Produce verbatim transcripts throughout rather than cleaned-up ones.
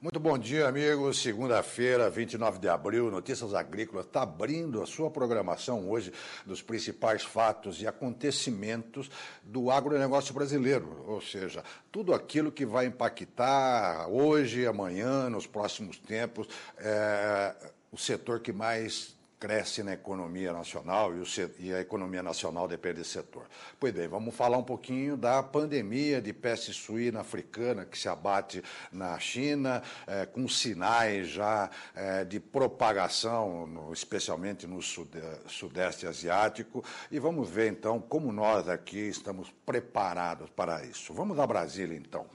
Muito bom dia, amigos. Segunda-feira, vinte e nove de abril, Notícias Agrícolas está abrindo a sua programação hoje dos principais fatos e acontecimentos do agronegócio brasileiro, ou seja, tudo aquilo que vai impactar hoje, amanhã, nos próximos tempos, é, o setor que mais cresce na economia nacional e, o, e a economia nacional depende desse setor. Pois bem, vamos falar um pouquinho da pandemia de peste suína africana que se abate na China, é, com sinais já é, de propagação, no, especialmente no sude, sudeste asiático, e vamos ver então como nós aqui estamos preparados para isso. Vamos a Brasília então.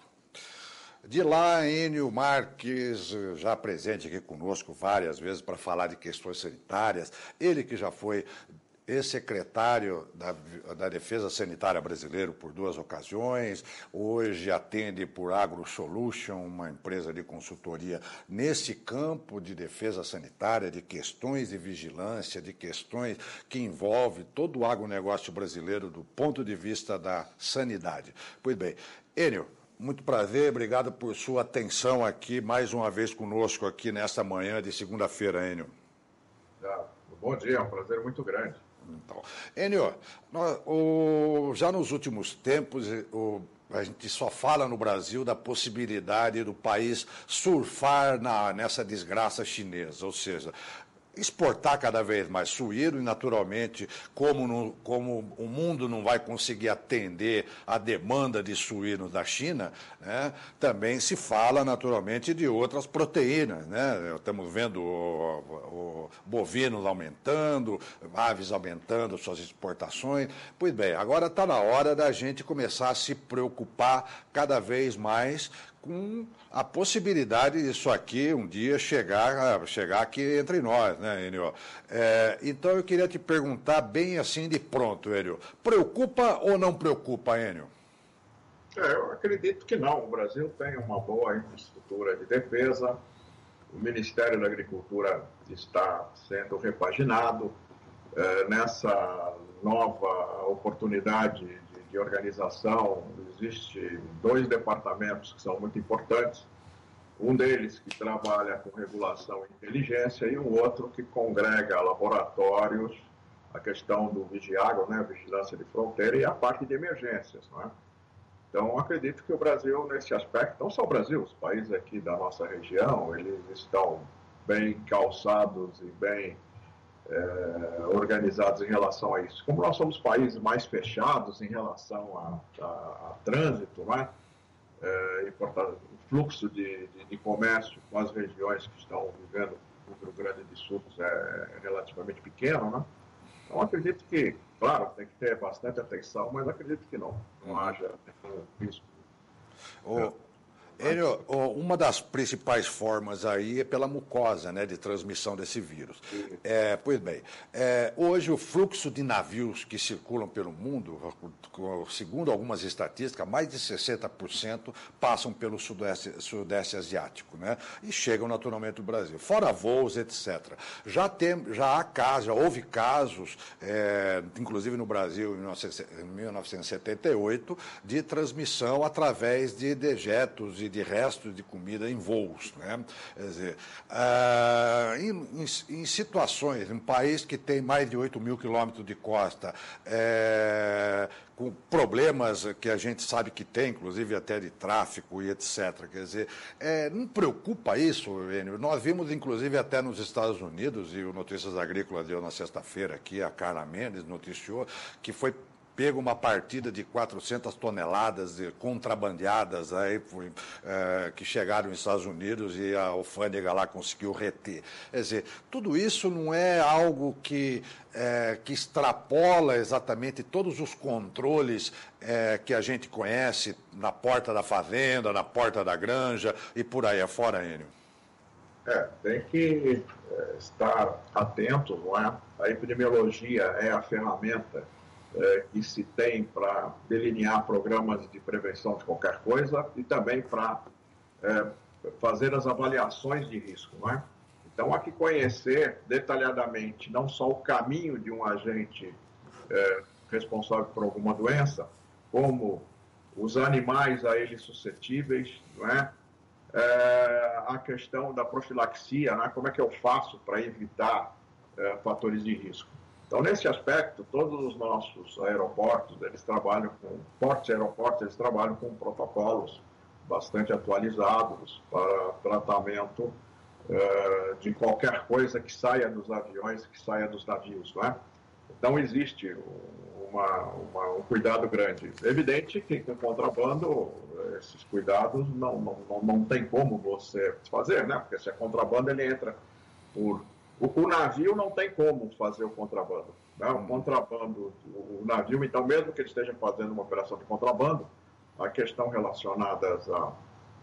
De lá, Enio Marques, já presente aqui conosco várias vezes para falar de questões sanitárias, ele que já foi ex-secretário da, da Defesa Sanitária Brasileira por duas ocasiões, hoje atende por AgroSolution, uma empresa de consultoria nesse campo de defesa sanitária, de questões de vigilância, de questões que envolvem todo o agronegócio brasileiro do ponto de vista da sanidade. Pois bem, Enio, muito prazer, obrigado por sua atenção aqui, mais uma vez conosco aqui nesta manhã de segunda-feira, Enio. Já, bom dia, é um prazer muito grande. Então, Enio, nós, o, já nos últimos tempos, o, a gente só fala no Brasil da possibilidade do país surfar na, nessa desgraça chinesa, ou seja, exportar cada vez mais suíno e, naturalmente, como, no, como o mundo não vai conseguir atender a demanda de suínos da China, né, também se fala, naturalmente, de outras proteínas. Né? Estamos vendo o, o, bovinos aumentando, aves aumentando suas exportações. Pois bem, agora está na hora da gente começar a se preocupar cada vez mais com a possibilidade disso aqui um dia chegar, chegar aqui entre nós, né, Enio? É, então eu queria te perguntar bem assim de pronto, Enio. Preocupa ou não preocupa, Enio? É, eu acredito que não. O Brasil tem uma boa infraestrutura de defesa, o Ministério da Agricultura está sendo repaginado, é, nessa nova oportunidade de de organização, existe dois departamentos que são muito importantes, um deles que trabalha com regulação e inteligência e o outro que congrega laboratórios, a questão do Vigiagro, né, vigilância de fronteira e a parte de emergências. Não é? Então, acredito que o Brasil, nesse aspecto, não só o Brasil, os países aqui da nossa região, eles estão bem calçados e bem É, organizados em relação a isso. Como nós somos países mais fechados em relação a, a, a trânsito, né? é, e, portanto, o fluxo de, de, de comércio com as regiões que estão vivendo o Rio Grande do Sul é relativamente pequeno, né? Então, acredito que, claro, tem que ter bastante atenção, mas acredito que não, não haja nenhum risco. O... É. Enio, uma das principais formas aí é pela mucosa, né, de transmissão desse vírus. É, pois bem, é, hoje o fluxo de navios que circulam pelo mundo, segundo algumas estatísticas, mais de sessenta por cento passam pelo sudeste, sudeste asiático, né, e chegam naturalmente ao Brasil, fora voos, etcétera. Já, tem, já há casos, já houve casos, é, inclusive no Brasil em mil novecentos e setenta e oito, de transmissão através de dejetos e de restos de comida em voos. Né? Quer dizer, ah, em, em, em situações, em um país que tem mais de oito mil quilômetros de costa, é, com problemas que a gente sabe que tem, inclusive até de tráfico e etcétera. Quer dizer, é, não preocupa isso, Enio? Nós vimos, inclusive, até nos Estados Unidos, e o Notícias Agrícolas deu na sexta-feira aqui, a Carla Mendes noticiou, que foi pego uma partida de quatrocentas toneladas de contrabandeadas aí, é, que chegaram nos Estados Unidos e a alfândega lá conseguiu reter. Quer dizer, tudo isso não é algo que, é, que extrapola exatamente todos os controles é, que a gente conhece na porta da fazenda, na porta da granja e por aí afora, Enio? É, tem que é, estar atento, não é? A epidemiologia é a ferramenta É, que se tem para delinear programas de prevenção de qualquer coisa e também para é, fazer as avaliações de risco. Não é? Então, há que conhecer detalhadamente não só o caminho de um agente é, responsável por alguma doença, como os animais a ele suscetíveis, não é? é, a questão da profilaxia, né? Como é que eu faço para evitar é, fatores de risco. Então, nesse aspecto, todos os nossos aeroportos, eles trabalham com, portos e aeroportos, eles trabalham com protocolos bastante atualizados para tratamento uh, de qualquer coisa que saia dos aviões, que saia dos navios, não é? Então, existe uma, uma, um cuidado grande. É evidente que com contrabando, esses cuidados não, não, não, não tem como você fazer, né? Porque se é contrabando, ele entra por... O, o navio não tem como fazer o contrabando. Né? O contrabando, o, o navio, então, mesmo que ele esteja fazendo uma operação de contrabando, a questão relacionada a,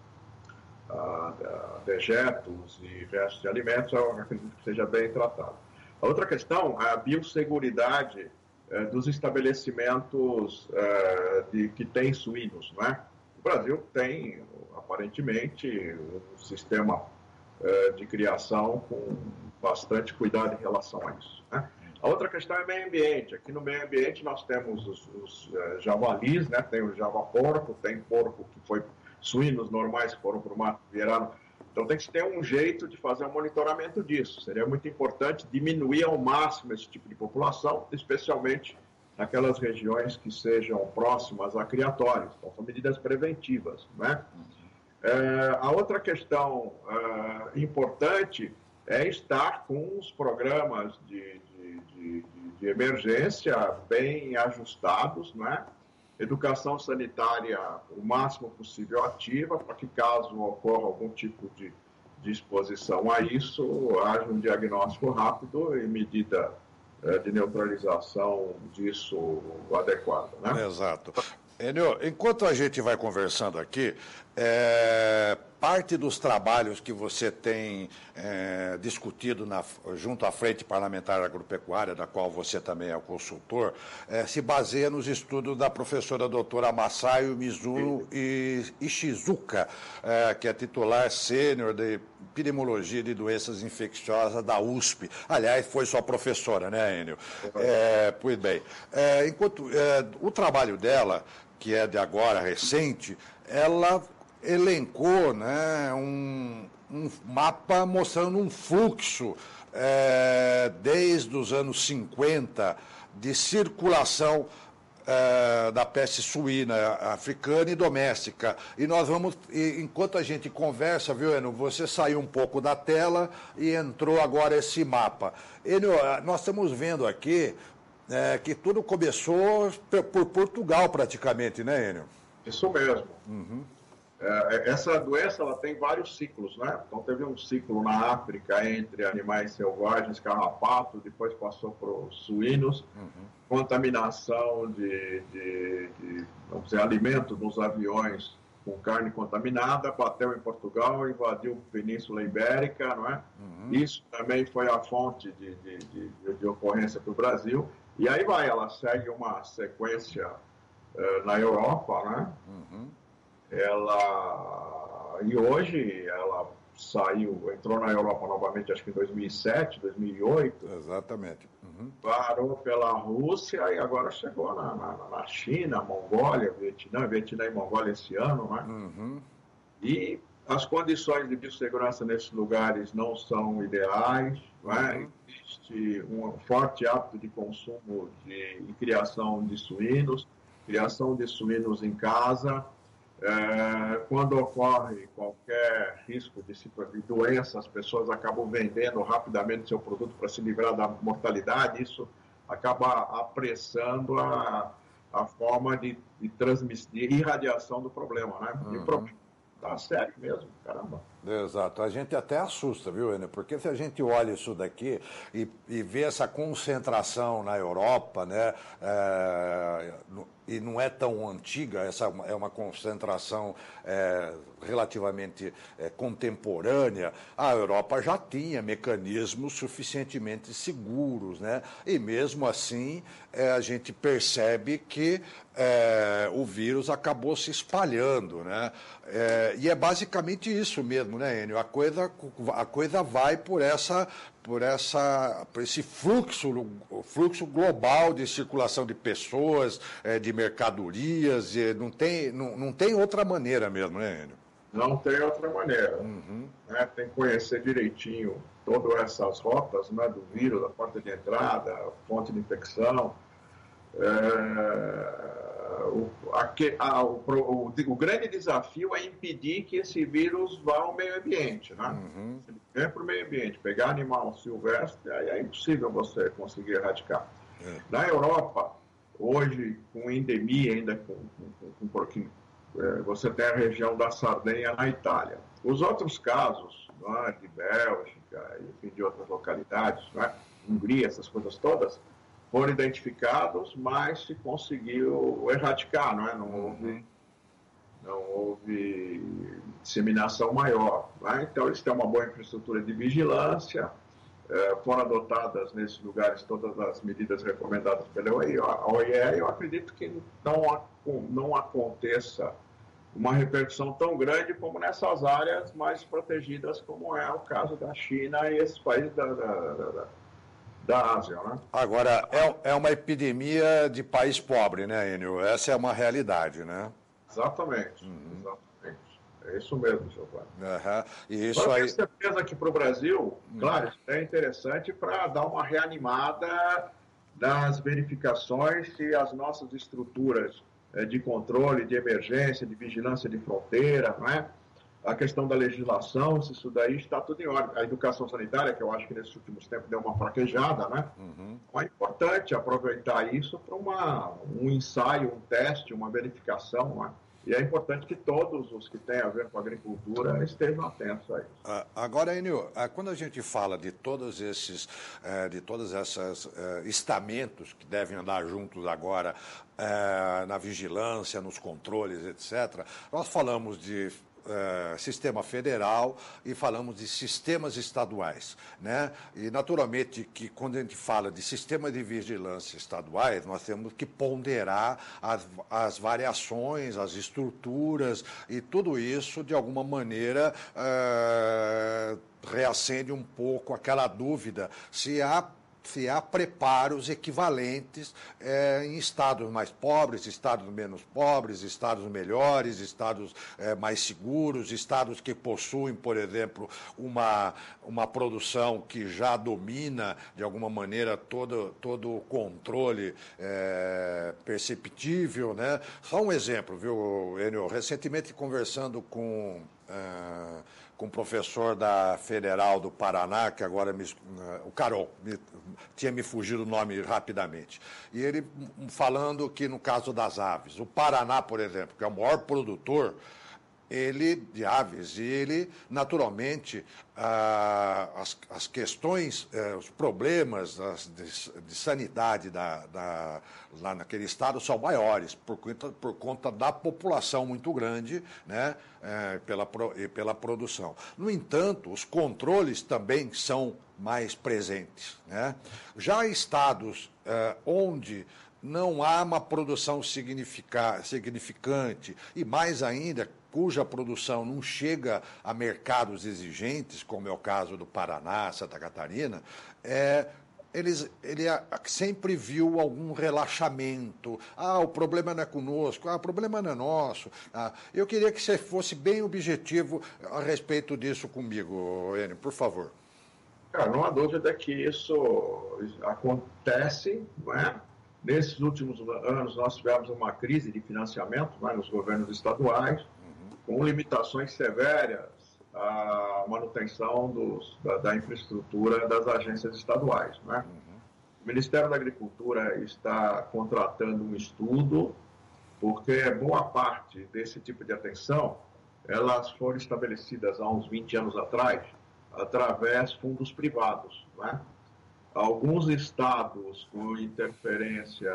a, a dejetos e restos de alimentos, eu acredito que seja bem tratado. A outra questão é a biosseguridade eh, dos estabelecimentos eh, de, que têm suínos. Não é? O Brasil tem, aparentemente, um sistema eh, de criação com bastante cuidado em relação a isso. Né? A outra questão é meio ambiente. Aqui no meio ambiente nós temos os, os uh, javalis, né? Tem o java-porco, tem porco que foi suínos normais que foram para o mato, viraram. Então tem que ter um jeito de fazer um monitoramento disso. Seria muito importante diminuir ao máximo esse tipo de população, especialmente naquelas regiões que sejam próximas a criatórios. Então são medidas preventivas, né? Uh, a outra questão uh, importante é estar com os programas de, de, de, de emergência bem ajustados, né? Educação sanitária o máximo possível ativa, para que caso ocorra algum tipo de, de exposição a isso, haja um diagnóstico rápido e medida eh, de neutralização disso adequada. Né? Exato. Enio, enquanto a gente vai conversando aqui, é, parte dos trabalhos que você tem é, discutido na, junto à Frente Parlamentar Agropecuária, da qual você também é o consultor, é, se baseia nos estudos da professora doutora Masayo Mizuno Ishizuka, é, que é titular sênior de epidemiologia de doenças infecciosas da U S P. Aliás, foi sua professora, né, Enio? É, pois bem, é, enquanto é, o trabalho dela, que é de agora, recente, ela elencou, né, um, um mapa mostrando um fluxo é, desde os anos cinquenta de circulação é, da peste suína africana e doméstica. E nós vamos, e, enquanto a gente conversa, viu, Enio, você saiu um pouco da tela e entrou agora esse mapa. Enio, nós estamos vendo aqui É, que tudo começou por Portugal, praticamente, né, Enio? Isso mesmo. Uhum. É, essa doença ela tem vários ciclos, né? Então, teve um ciclo na África entre animais selvagens, carrapato, depois passou para os suínos, uhum. Contaminação de, de, de vamos dizer, alimento nos aviões com carne contaminada, bateu em Portugal, invadiu a Península Ibérica, não é? Uhum. Isso também foi a fonte de, de, de, de ocorrência para o Brasil. E aí vai, ela segue uma sequência uh, na Europa, né? Uhum. Ela... E hoje ela saiu, entrou na Europa novamente, acho que em dois mil e sete, dois mil e oito. Exatamente. Uhum. Parou pela Rússia e agora chegou na, na, na China, Mongólia, Vietnã, Vietnã e Mongólia esse ano, né? Uhum. E as condições de biossegurança nesses lugares não são ideais, uhum. Né? Existe um forte hábito de consumo de, e criação de suínos, criação de suínos em casa. É, quando ocorre qualquer risco de, de doença, as pessoas acabam vendendo rapidamente seu produto para se livrar da mortalidade. Isso acaba apressando a, a forma de, de, transmiss... de irradiação do problema, né? Uhum. E o problema tá sério mesmo, caramba. Exato. A gente até assusta, viu, Enio? Porque se a gente olha isso daqui e, e vê essa concentração na Europa, né, é, no, e não é tão antiga, essa é uma concentração é, relativamente é, contemporânea, a Europa já tinha mecanismos suficientemente seguros, né? E mesmo assim é, a gente percebe que é, o vírus acabou se espalhando, né? É, e é basicamente isso mesmo, né, Enio? A coisa, a coisa vai por essa... por, essa, por esse fluxo, fluxo global de circulação de pessoas, é, de mercadorias, e não, tem, não, não tem outra maneira mesmo, né, Enio? Não tem outra maneira. Uhum. Né? Tem que conhecer direitinho todas essas rotas, né, do vírus, a porta de entrada, a fonte de infecção. É, o, aqui, a, o, o, o grande desafio é impedir que esse vírus vá ao meio ambiente. Né? Uhum. Se ele vem para o meio ambiente, pegar animal silvestre, aí é impossível você conseguir erradicar. É. Na Europa, hoje, com endemia, ainda com, com, com um pouquinho, é, você tem a região da Sardenha na Itália. Os outros casos, né, de Bélgica, enfim, de outras localidades, né, Hungria, essas coisas todas, foram identificados, mas se conseguiu erradicar, não é? Não houve, não houve disseminação maior. Né? Então, eles têm uma boa infraestrutura de vigilância, é, foram adotadas nesses lugares todas as medidas recomendadas pela O I E. Eu acredito que não, não aconteça uma repercussão tão grande como nessas áreas mais protegidas, como é o caso da China e esses países da, da, da, da Ásia. Né? Agora, é, é uma epidemia de país pobre, né, Enio? Essa é uma realidade, né? Exatamente, uhum. exatamente. É isso mesmo, Giovanni. Uhum. E isso Agora, aí... tenho certeza que para o Brasil, uhum. claro, isso é interessante para dar uma reanimada nas verificações se as nossas estruturas de controle, de emergência, de vigilância de fronteira, não é? A questão da legislação, se isso daí está tudo em ordem. A educação sanitária, que eu acho que nesses últimos tempos deu uma fraquejada, né? Uhum. Então é importante aproveitar isso para uma, um ensaio, um teste, uma verificação, não é? E é importante que todos os que têm a ver com a agricultura estejam atentos a isso. Agora, Enio, quando a gente fala de todos esses, de todos esses estamentos que devem andar juntos agora na vigilância, nos controles, etcétera, nós falamos de Uh, sistema federal e falamos de sistemas estaduais, né? E naturalmente que quando a gente fala de sistema de vigilância estaduais, nós temos que ponderar as, as variações, as estruturas e tudo isso de alguma maneira uh, reacende um pouco aquela dúvida se há se há preparos equivalentes é, em estados mais pobres, estados menos pobres, estados melhores, estados é, mais seguros, estados que possuem, por exemplo, uma, uma produção que já domina, de alguma maneira, todo, todo o controle é, perceptível, né? Só um exemplo, viu, Enio? Recentemente, conversando com... Uh, com o professor da Federal do Paraná, que agora me, o Carol, me, tinha me fugido o nome rapidamente. E ele falando que no caso das aves, o Paraná, por exemplo, que é o maior produtor, ele, de aves, e ele, naturalmente, ah, as, as questões, eh, os problemas as, de, de sanidade da, da, lá naquele estado são maiores, por conta, por conta da população muito grande, né, eh, pela, e pela produção. No entanto, os controles também são mais presentes, né? Já estados eh, onde não há uma produção significante e, mais ainda, cuja produção não chega a mercados exigentes, como é o caso do Paraná, Santa Catarina, é, eles, ele sempre viu algum relaxamento. Ah, o problema não é conosco, ah, o problema não é nosso. Ah, eu queria que você fosse bem objetivo a respeito disso comigo, Enio, por favor. Cara, não há dúvida que isso acontece, não é? Nesses últimos anos, nós tivemos uma crise de financiamento, né, nos governos estaduais, com limitações severas à manutenção dos, da, da infraestrutura das agências estaduais. Né? Uhum. O Ministério da Agricultura está contratando um estudo, porque boa parte desse tipo de atenção, elas foram estabelecidas há uns vinte anos atrás, através de fundos privados. Né? Alguns estados, com interferência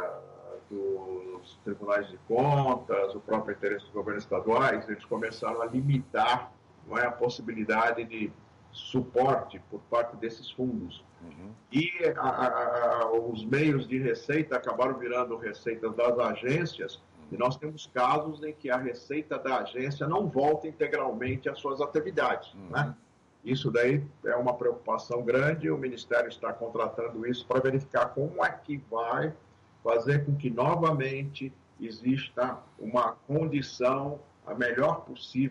dos tribunais de contas, o próprio interesse dos governos estaduais, eles começaram a limitar, não é, a possibilidade de suporte por parte desses fundos. Uhum. E a, a, a, os meios de receita acabaram virando receitas das agências, uhum. E nós temos casos em que a receita da agência não volta integralmente às suas atividades. Uhum. Né? Isso daí é uma preocupação grande, o Ministério está contratando isso para verificar como é que vai fazer com que novamente exista uma condição a melhor possível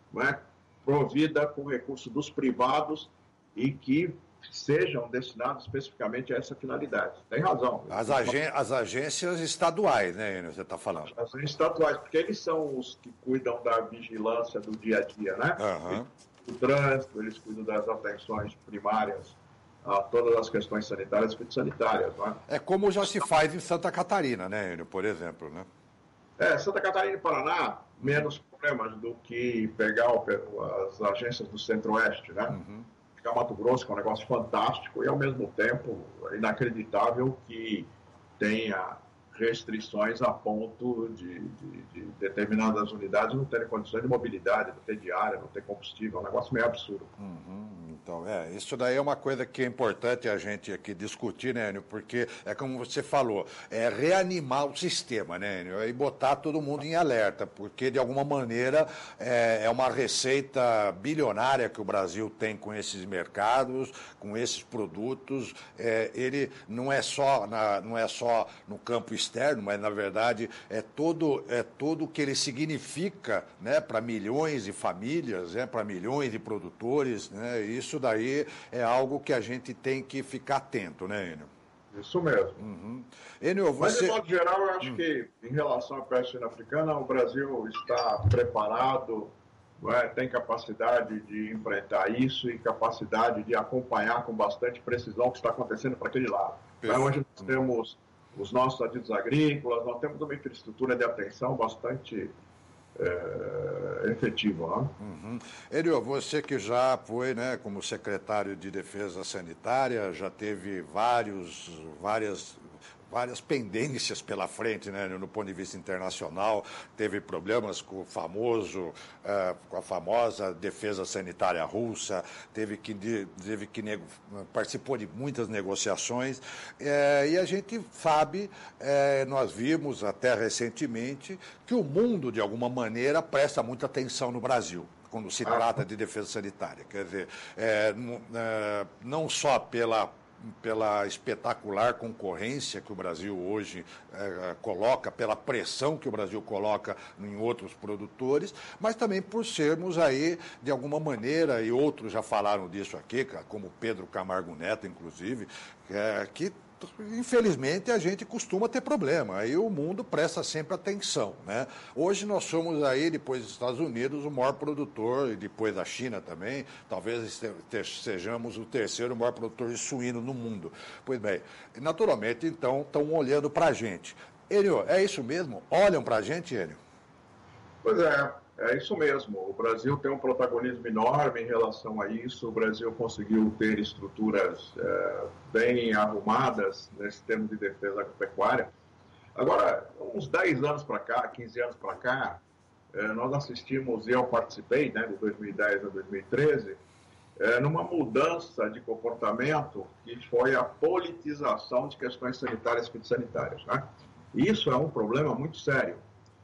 não é, provida com recursos dos privados e que sejam destinados especificamente a essa finalidade. Tem razão. As, agen as agências estaduais, né, Enio, você está falando? As agências estaduais, porque eles são os que cuidam da vigilância do dia a dia, né? Uhum. Do trânsito, eles cuidam das atenções primárias a todas as questões sanitárias e fitossanitárias. Né? É como já se faz em Santa Catarina, né, Enio, por exemplo, né? É, Santa Catarina e Paraná, menos problemas do que pegar as agências do Centro-Oeste, né? Uhum. Pegar Mato Grosso, que é um negócio fantástico e, ao mesmo tempo, inacreditável que tenha restrições a ponto de, de, de determinadas unidades não terem condições de mobilidade, não ter diária, não ter combustível, é um negócio meio absurdo. Uhum, então, é, isso daí é uma coisa que é importante a gente aqui discutir, né, Enio, porque é como você falou, é reanimar o sistema, né, Enio, e botar todo mundo em alerta, porque de alguma maneira é, é uma receita bilionária que o Brasil tem com esses mercados, com esses produtos, é, ele não é só na, não é só no campo externo, mas na verdade é todo é todo o que ele significa, né, para milhões de famílias, né, para milhões de produtores, né? Isso daí é algo que a gente tem que ficar atento, né, Enio? Isso mesmo. Uhum. Enio, você... Mas, de modo geral, eu acho hum. que, em relação à peste suína africana, o Brasil está preparado, não é? Tem capacidade de enfrentar isso e capacidade de acompanhar com bastante precisão o que está acontecendo para aquele lado. Então, hoje nós hum. temos os nossos adidos agrícolas, nós temos uma infraestrutura de atenção bastante é, efetiva. Né? Uhum. Enio, você que já foi, né, como secretário de Defesa Sanitária, já teve vários, várias... várias pendências pela frente, né, no ponto de vista internacional, teve problemas com o famoso, uh, com a famosa defesa sanitária russa, teve que, teve que nego, participou de muitas negociações, eh, e a gente sabe, eh, nós vimos até recentemente, que o mundo, de alguma maneira, presta muita atenção no Brasil quando se trata de defesa sanitária. Quer dizer, é, é, não só pela pela espetacular concorrência que o Brasil hoje é, coloca, pela pressão que o Brasil coloca em outros produtores, mas também por sermos aí, de alguma maneira, e outros já falaram disso aqui, como Pedro Camargo Neto, inclusive, é, que infelizmente a gente costuma ter problema, aí o mundo presta sempre atenção, né? Hoje nós somos aí, depois dos Estados Unidos, o maior produtor, e depois da China também, talvez sejamos o terceiro maior produtor de suíno no mundo. Pois bem, naturalmente, então, estão olhando para a gente. Enio, é isso mesmo? Olham para a gente, Enio? Pois é. É isso mesmo, o Brasil tem um protagonismo enorme em relação a isso, o Brasil conseguiu ter estruturas é, bem arrumadas nesse termo de defesa agropecuária. Agora, uns dez anos para cá, quinze anos para cá, é, nós assistimos, e eu participei, né, de dois mil e dez a dois mil e treze, é, numa mudança de comportamento que foi a politização de questões sanitárias e fitossanitárias, né? Isso é um problema muito sério.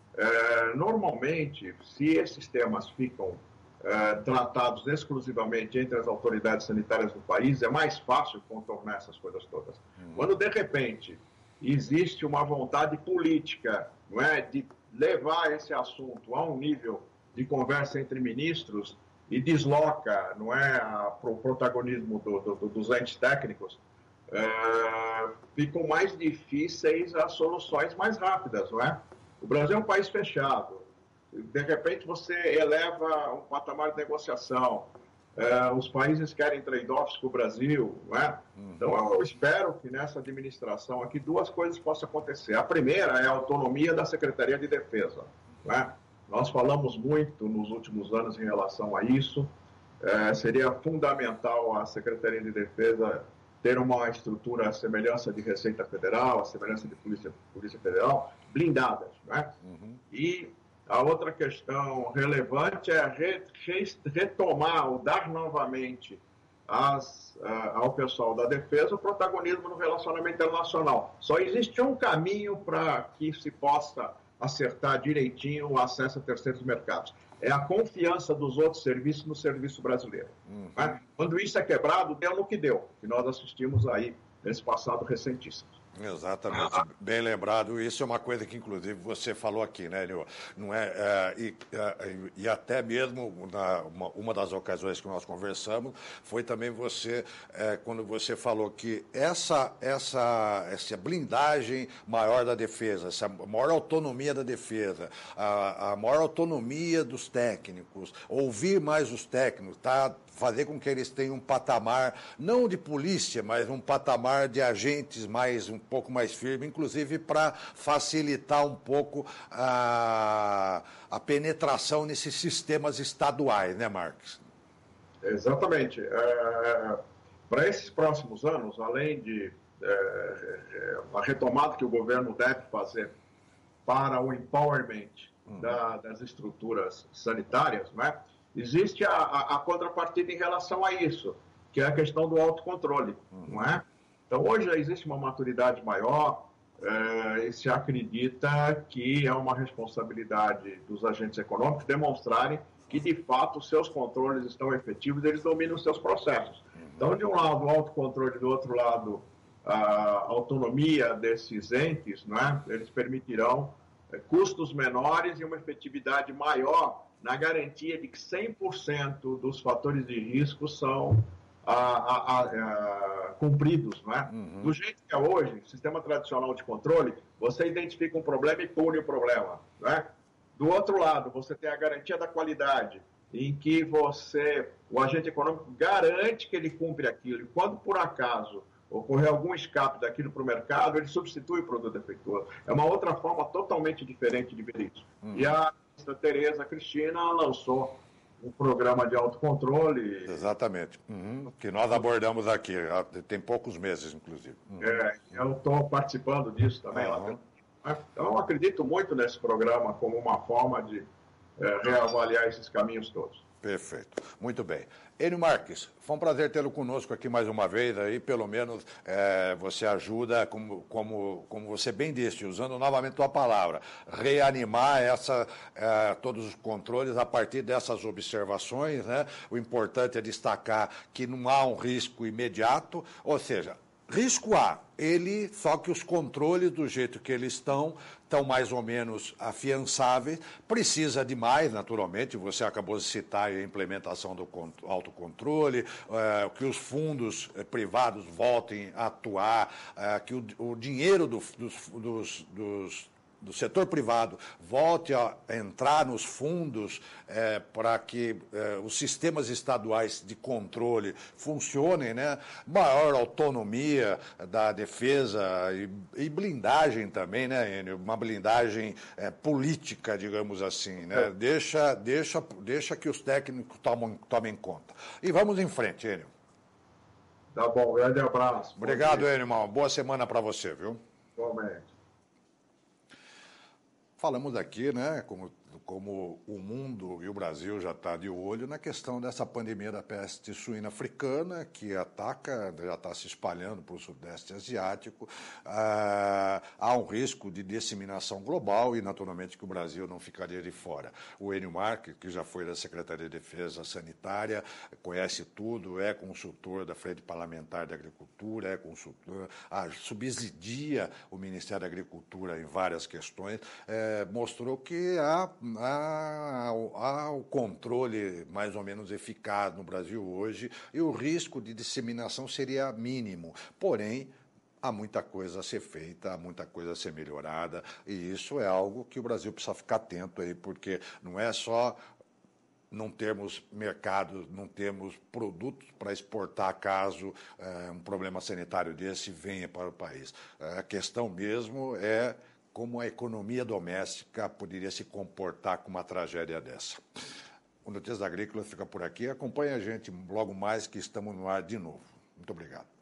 É, normalmente, se esses temas ficam é, tratados exclusivamente entre as autoridades sanitárias do país, é mais fácil contornar essas coisas todas. Uhum. Quando, de repente, existe uma vontade política, não é, de levar esse assunto a um nível de conversa entre ministros e desloca, não é, para o protagonismo do, do, dos entes técnicos, é, ficam mais difíceis as soluções mais rápidas, não é? O Brasil é um país fechado. De repente, você eleva um patamar de negociação. É, os países querem trade-offs com o Brasil, não é? Uhum. Então, eu espero que nessa administração aqui duas coisas possam acontecer. A primeira é a autonomia da Secretaria de Defesa, não é? Nós falamos muito nos últimos anos em relação a isso. É, seria fundamental a Secretaria de Defesa ter uma estrutura à semelhança de Receita Federal, à semelhança de Polícia, Polícia Federal, blindadas, né? Uhum. E a outra questão relevante é re, re, retomar ou dar novamente as, uh, ao pessoal da defesa o protagonismo no relacionamento internacional. Só existe um caminho para que se possa acertar direitinho o acesso a terceiros mercados. É a confiança dos outros serviços no serviço brasileiro. Uhum. Né? Quando isso é quebrado, deu no que deu, que nós assistimos aí nesse passado recentíssimo. Exatamente, bem lembrado. Isso é uma coisa que, inclusive, você falou aqui, né, Enio? Não é, é, e, é, e até mesmo na, uma, uma das ocasiões que nós conversamos foi também você, é, quando você falou que essa, essa, essa blindagem maior da defesa, essa maior autonomia da defesa, a, a maior autonomia dos técnicos, ouvir mais os técnicos, tá? Fazer com que eles tenham um patamar, não de polícia, mas um patamar de agentes mais um pouco mais firme, inclusive para facilitar um pouco a, a penetração nesses sistemas estaduais, né, Marques? Exatamente. É, para esses próximos anos, além de é, a retomada que o governo deve fazer para o empowerment uhum. da, das estruturas sanitárias, né? Existe a, a, a contrapartida em relação a isso, que é a questão do autocontrole, uhum. não é? Então, hoje existe uma maturidade maior é, e se acredita que é uma responsabilidade dos agentes econômicos demonstrarem que, de fato, os seus controles estão efetivos, eles dominam os seus processos. Uhum. Então, de um lado, o autocontrole, do outro lado, a autonomia desses entes, não é? Eles permitirão é, custos menores e uma efetividade maior na garantia de que cem por cento dos fatores de risco são a, a, a, a, cumpridos. Não é? Uhum. Do jeito que é hoje, sistema tradicional de controle, você identifica um problema e pune o problema. Não é? Do outro lado, você tem a garantia da qualidade, em que você, o agente econômico garante que ele cumpre aquilo, e quando por acaso ocorrer algum escape daquilo para o mercado, ele substitui o produto defeituoso. É uma outra forma totalmente diferente de ver isso. Uhum. E a a Tereza Cristina lançou um programa de autocontrole. Exatamente. Uhum. Que nós abordamos aqui, tem poucos meses, inclusive. Uhum. É, eu estou participando disso também. Uhum. Então, eu acredito muito nesse programa como uma forma de é, reavaliar esses caminhos todos. Perfeito. Muito bem. Enio Marques, foi um prazer tê-lo conosco aqui mais uma vez. Aí, pelo menos, é, você ajuda, como, como, como você bem disse, usando novamente a tua palavra, reanimar essa, é, todos os controles a partir dessas observações, né? O importante é destacar que não há um risco imediato, ou seja, risco há, ele, só que os controles do jeito que eles estão, estão mais ou menos afiançáveis, precisa de mais, naturalmente, você acabou de citar a implementação do autocontrole, é, que os fundos privados voltem a atuar, é, que o, o dinheiro do, dos, dos, dos do setor privado volte a entrar nos fundos é, para que é, os sistemas estaduais de controle funcionem, né? Maior autonomia da defesa e, e blindagem também, né, Enio? Uma blindagem é, política, digamos assim, né? É. Deixa, deixa, deixa que os técnicos tomem, tomem conta. E vamos em frente, Enio. Tá bom, grande abraço. Obrigado, Enio, irmão. Boa semana para você, viu? Igualmente. Falamos aqui, né, como, como o mundo e o Brasil já está de olho na questão dessa pandemia da peste suína africana, que ataca, já está se espalhando para o Sudeste Asiático. Ah, há um risco de disseminação global e, naturalmente, que o Brasil não ficaria de fora. O Enio Marques, que já foi da Secretaria de Defesa Sanitária, conhece tudo, é consultor da Frente Parlamentar da Agricultura, é consultor, ah, subsidia o Ministério da Agricultura em várias questões, é, mostrou que há, há, há o controle mais ou menos eficaz no Brasil hoje e o risco de disseminação seria mínimo. Porém, há muita coisa a ser feita, há muita coisa a ser melhorada e isso é algo que o Brasil precisa ficar atento aí, porque não é só não termos mercado, não temos produtos para exportar caso é, um problema sanitário desse venha para o país. A questão mesmo é como a economia doméstica poderia se comportar com uma tragédia dessa. O Notícias Agrícolas fica por aqui. Acompanhe a gente logo mais que estamos no ar de novo. Muito obrigado.